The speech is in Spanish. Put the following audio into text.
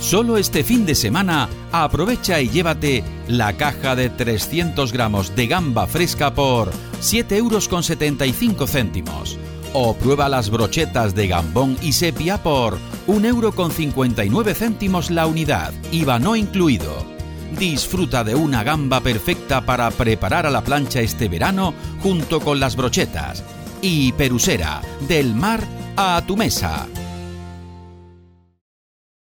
Solo este fin de semana aprovecha y llévate la caja de 300 gramos de gamba fresca por 7,75 €. O prueba las brochetas de gambón y sepia por 1,59 € la unidad, IVA no incluido. Disfruta de una gamba perfecta para preparar a la plancha este verano junto con las brochetas. Y Perusera, del mar a tu mesa.